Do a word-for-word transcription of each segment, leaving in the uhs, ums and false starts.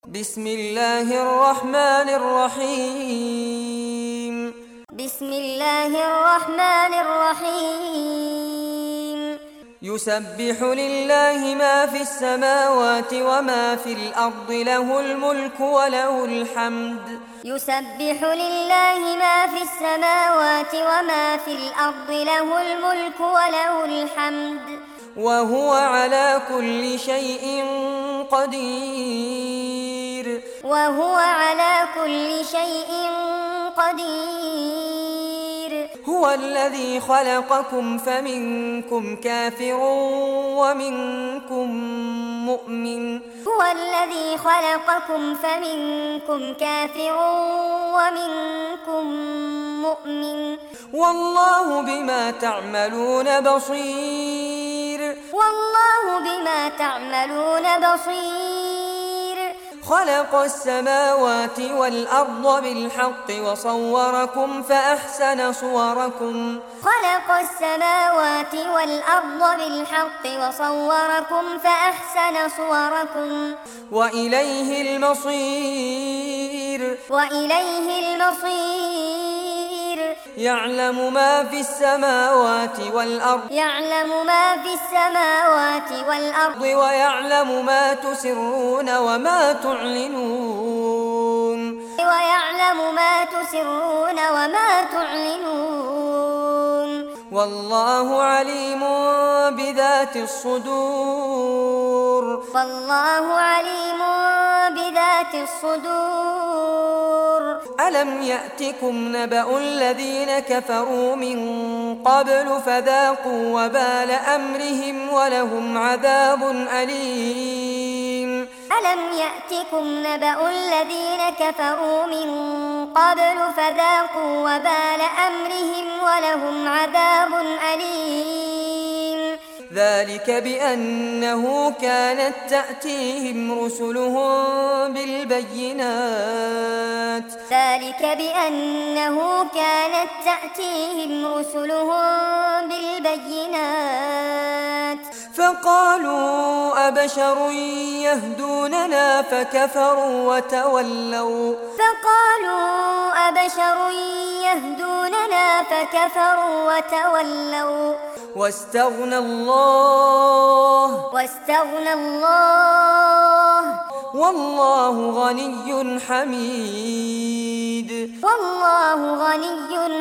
بسم الله الرحمن الرحيم بسم الله الرحمن الرحيم يسبح لله ما في السماوات وما في الأرض له الملك وله الحمد يسبح لله ما في السماوات وما في الأرض له الملك وله الحمد وهو على كل شيء قدير وهو على كل شيء قدير هو الذي خلقكم فمنكم كافر ومنكم مؤمن هو الذي خلقكم فمنكم كافر ومنكم مؤمن والله بما تعملون بصير والله بما تعملون بصير خلق السماوات والأرض بالحق وصوركم فأحسن صوركم خلق السماوات والأرض بالحق وصوركم فأحسن صوركم وإليه المصير وإليه المصير يعلم ما في السماوات والأرض يعلم ما في السماوات والأرض ويعلم ما تسرون وما تعلنون ويعلم ما تسرون وما تعلنون والله عليم بذات الصدور والله عليم بذات الصدور ألم يأتكم نبأ الذين كفروا من قبل فذاقوا وبال أمرهم ولهم عذاب أليم ألم يأتكم نبأ الذين كفروا من قبل فذاقوا وبال أمرهم ولهم عذاب أليم ذلك بأنه كانت تأتيهم رسلهم بالبينات ذلك بأنه كانت تأتيهم رسلهم بالبينات فقالوا أبشر يهدوننا فكفروا وتولوا فقالوا أبشر يهدوننا فكفروا وتولوا واستغنى الله واستغنى الله والله غني حميد والله غني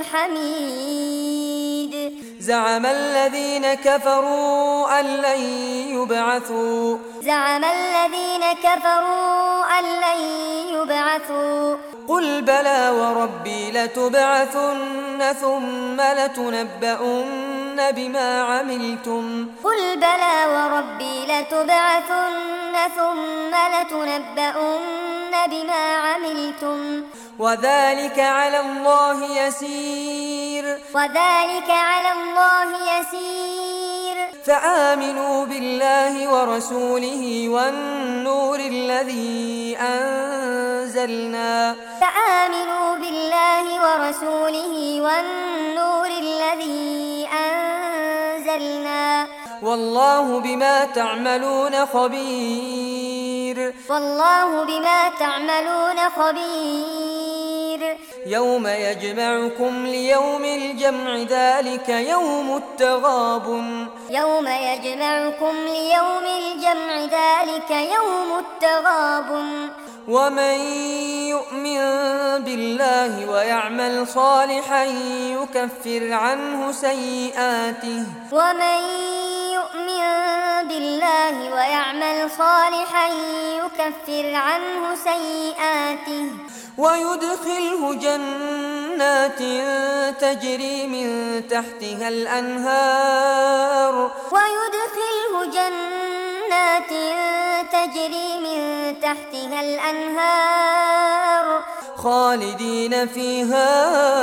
حميد زعم الذين كفروا أن لن يبعثوا زعم الذين كفروا أن لن يبعثوا قل بلى وربي لتبعثن ثم لتنبؤن بما عملتم قل بلى وربي لتبعثن ثم لتنبؤن بما عملتم وذلك على الله يسير وذلك على الله يسير فآمنوا بالله ورسوله والنور الذي أنزلنا فآمنوا بالله ورسوله والنور الذي أنزلنا والله بما تعملون خبير والله بما تعملون خبير يوم يجمعكم ليوم الجمع ذلك يوم التغابن يوم يجمعكم ليوم الجمع ذلك يوم التغابن ومن يؤمن بالله ويعمل صالحا يكفر عنه سيئاته ومن يؤمن بالله ويعمل صالحا يكفر عنه سيئاته ويدخله جنات تجري من تحتها الأنهار ويدخله جنات تجري من تحتها الأنهار خالدين فيها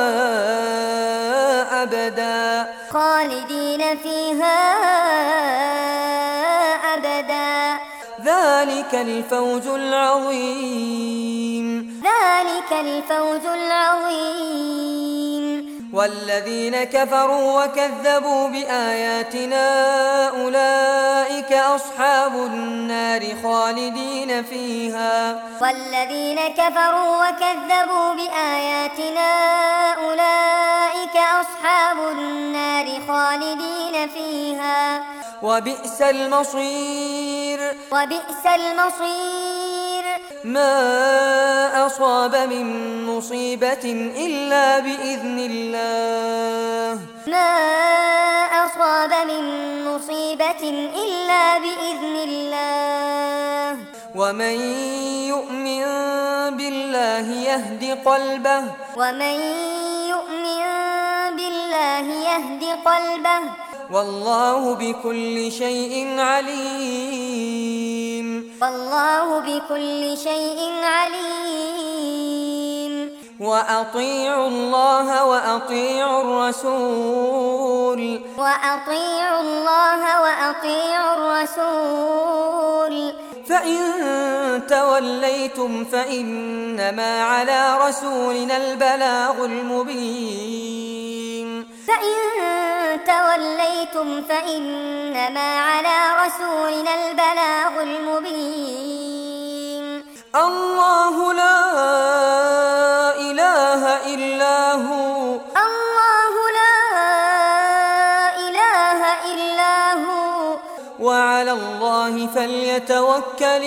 أبدا خالدين فيها أبدا ذلك الفوز العظيم ذلك الفوز العظيم والذين كفروا وكذبوا بآياتنا أولئك أصحاب النار خالدين فيها والذين كفروا وكذبوا بآياتنا أولئك أصحاب النار خالدين فيها وبئس المصير وبئس المصير ما أصاب من مصيبة إلا بإذن الله ما أصاب من مصيبة إلا بإذن الله ومن يؤمن بالله يهد قلبه ومن يؤمن بالله يهد قلبه والله بكل شيء عليم والله بكل شيء عليم وأطيعوا الله وأطيعوا الرسول وأطيعوا الله وأطيعوا الرسول فإن توليتم فإنما على رسولنا البلاغ المبين فإن توليتم فإنما على رسولنا البلاغ المبين الله لا إله إلا هو الله لا إله إلا هو وعلى الله فليتوكل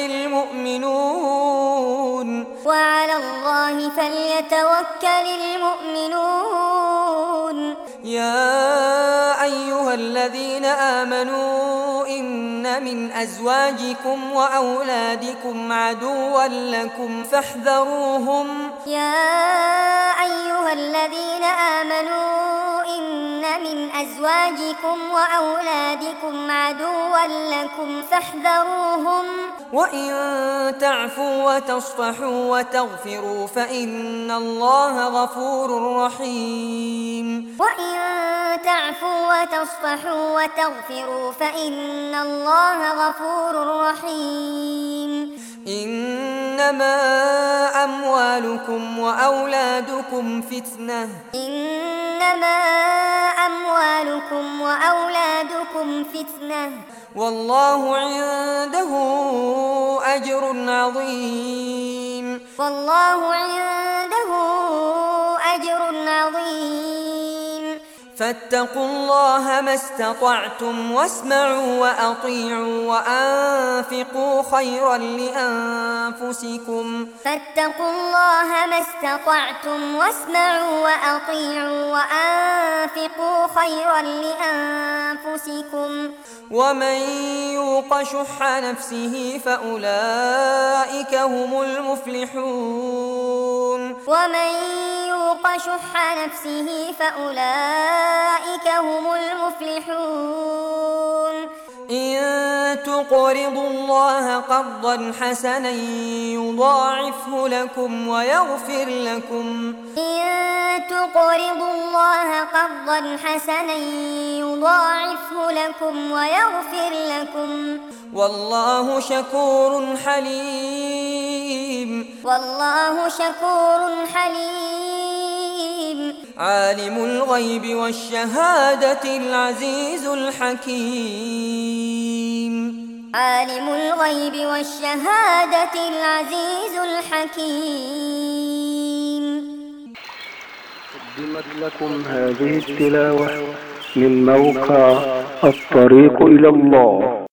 المؤمنون وعلى الله فليتوكل المؤمنون يا أيها الذين آمنوا إن من أزواجكم وأولادكم عدوا لكم فاحذروهم يا أيها الذين آمنوا إن من أزواجكم وأولادكم عدوا لكم فاحذروهم وإن تعفوا وتصفحوا وتغفروا فإن الله غفور رحيم وإن تعفوا وتصفحوا وتغفروا فإن الله غفور رحيم إنما أموالكم وأولادكم فتنة إنما أموالكم وأولادكم فتنة والله عنده أجر عظيم والله عنده أجر عظيم فاتقوا الله ما استطعتم واسمعوا وأطيعوا وأنفقوا خيرا لأنفسكم فاتقوا الله ما استطعتم واسمعوا وأطيعوا وأنفقوا خيرا لأنفسكم ومن يوق شح نفسه فأولئك هم المفلحون ومن يوق شح نفسه فأولئك هم المفلحون إن تقرضوا الله قرضا حسنا يضاعفه لكم ويغفر لكم إن تقرضوا الله قرضا حسنا يضاعفه لكم ويغفر لكم والله شكور حليم والله شكور حليم عالم الغيب والشهادة العزيز الحكيم عالم الغيب والشهادة العزيز الحكيم. قدمت لكم هذه التلاوة من موقع الطريق إلى الله.